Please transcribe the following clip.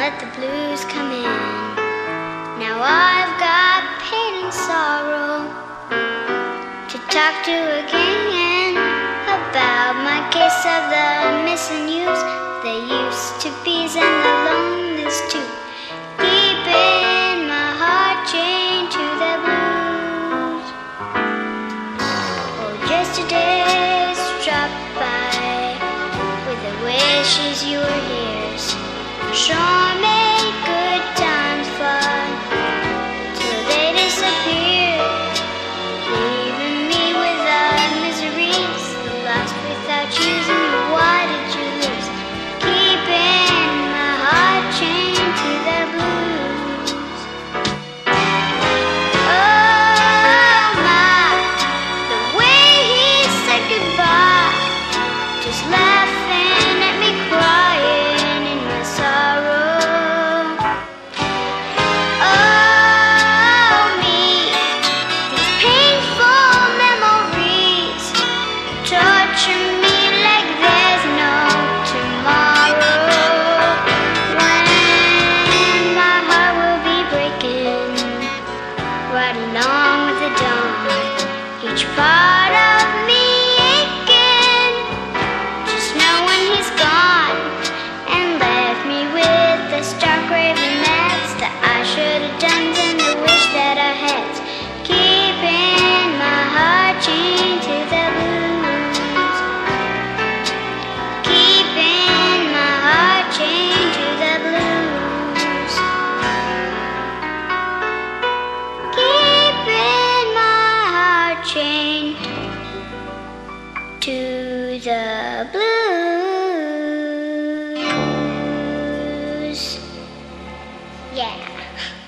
let the blues come in. Now I've got pain and sorrow to talk to again about my case of the missing youth, the used to be's and the lonelies too. Keeping my heart chained to the blues. Oh, yesterday dropped by with the wishes you were here. Sure made good times fun till they disappeared, leaving me without miseries. The lost without choosing, why did you lose? Keeping my heart chained to the blues. Oh my, the way he said goodbye, just laughing at me crying in my sorrow. Oh me, these painful memories torture me like there's no tomorrow. When my heart will be breaking right along with the dawn, each part of me aching, just knowing he's gone and left me with the stark craving that's that I should have done and the wish that I had. Keeping my heart chained to the blues. Keeping my heart chained to the blues. Keeping my heart chained to the blues. Yeah.